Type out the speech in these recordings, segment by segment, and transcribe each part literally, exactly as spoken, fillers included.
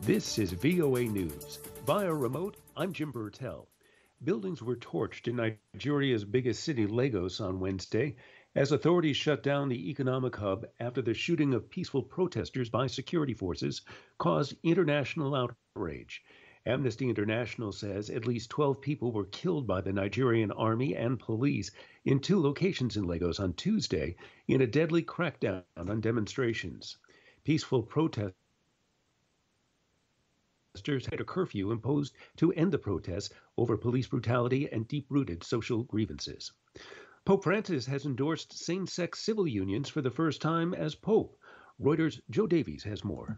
This is V O A News. Via remote, I'm Jim Burtell. Buildings were torched in Nigeria's biggest city, Lagos, on Wednesday, as authorities shut down the economic hub after the shooting of peaceful protesters by security forces caused international outrage. Amnesty International says at least twelve people were killed by the Nigerian army and police in two locations in Lagos on Tuesday in a deadly crackdown on demonstrations. Peaceful protesters had a curfew imposed to end the protests over police brutality and deep-rooted social grievances. Pope Francis has endorsed same-sex civil unions for the first time as Pope. Reuters' Joe Davies has more.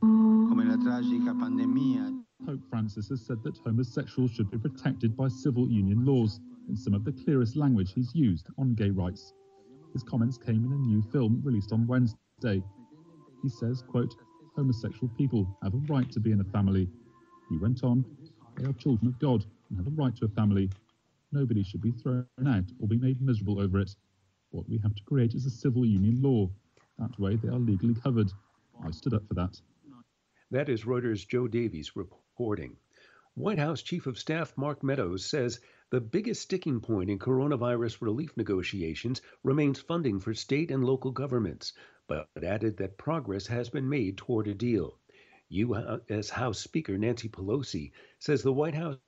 Pope Francis has said that homosexuals should be protected by civil union laws in some of the clearest language he's used on gay rights. His comments came in a new film released on Wednesday. He says, quote, homosexual people have a right to be in a family. He went on, they are children of God and have a right to a family. Nobody should be thrown out or be made miserable over it. What we have to create is a civil union law. That way they are legally covered. I stood up for that. That is Reuters' Joe Davies reporting. White House Chief of Staff Mark Meadows says the biggest sticking point in coronavirus relief negotiations remains funding for state and local governments, but added that progress has been made toward a deal. U S House Speaker Nancy Pelosi says the White House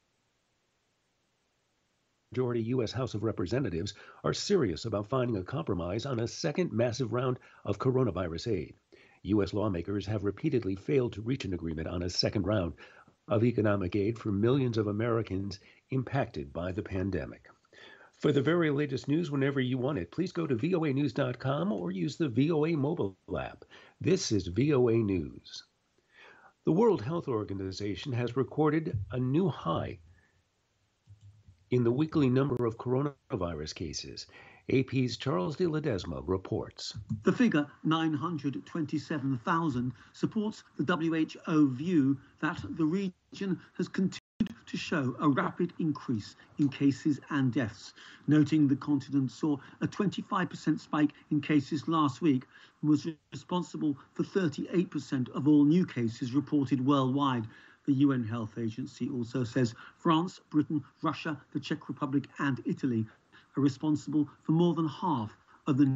majority U S House of Representatives are serious about finding a compromise on a second massive round of coronavirus aid. U S lawmakers have repeatedly failed to reach an agreement on a second round of economic aid for millions of Americans impacted by the pandemic. For the very latest news whenever you want it, please go to V O A news dot com or use the V O A mobile app. This is V O A News. The World Health Organization has recorded a new high in the weekly number of coronavirus cases. A P's Charles de Ledesma reports. The figure, nine hundred twenty-seven thousand, supports the W H O view that the region has continued to show a rapid increase in cases and deaths, noting the continent saw a twenty-five percent spike in cases last week and was responsible for thirty-eight percent of all new cases reported worldwide. The U N Health Agency also says France, Britain, Russia, the Czech Republic and Italy are responsible for more than half of the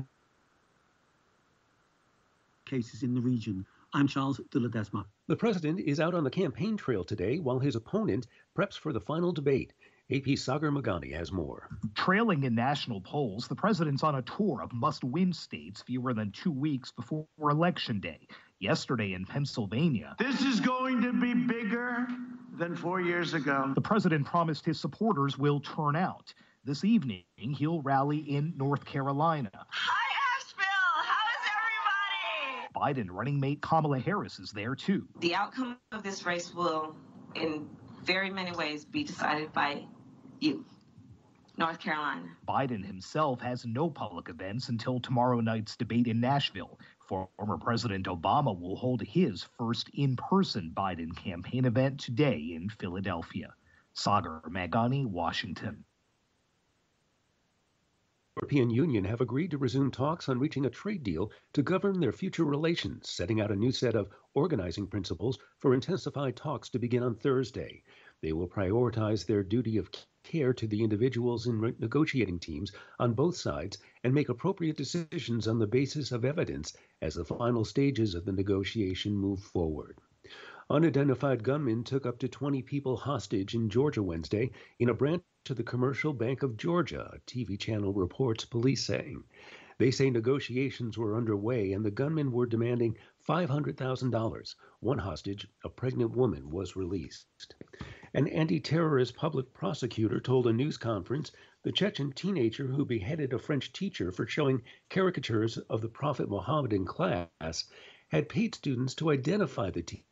cases in the region. I'm Charles de Ledesma. The president is out on the campaign trail today while his opponent preps for the final debate. A P's Sagar Magani has more. Trailing in national polls, the president's on a tour of must-win states fewer than two weeks before Election Day. Yesterday in Pennsylvania, this is going to be bigger than four years ago. The president promised his supporters will turn out. This evening, he'll rally in North Carolina. Hi, Asheville. How is everybody? Biden running mate Kamala Harris is there, too. The outcome of this race will, in very many ways, be decided by you, North Carolina. Biden himself has no public events until tomorrow night's debate in Nashville. Former President Obama will hold his first in-person Biden campaign event today in Philadelphia. Sagar Magani, Washington. The European Union have agreed to resume talks on reaching a trade deal to govern their future relations, setting out a new set of organizing principles for intensified talks to begin on Thursday. They will prioritize their duty of care to the individuals in negotiating teams on both sides and make appropriate decisions on the basis of evidence as the final stages of the negotiation move forward. Unidentified gunmen took up to twenty people hostage in Georgia Wednesday in a branch of the Commercial Bank of Georgia, a T V channel reports police saying. They say negotiations were underway and the gunmen were demanding five hundred thousand dollars. One hostage, a pregnant woman, was released. An anti-terrorist public prosecutor told a news conference the Chechen teenager who beheaded a French teacher for showing caricatures of the Prophet Muhammad in class had paid students to identify the teacher.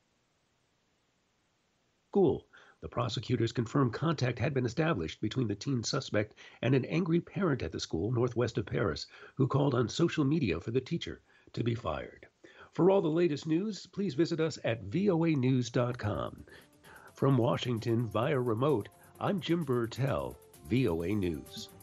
School. The prosecutors confirmed contact had been established between the teen suspect and an angry parent at the school northwest of Paris who called on social media for the teacher to be fired. For all the latest news, please visit us at V O A news dot com. From Washington via remote, I'm Jim Burtell, V O A News.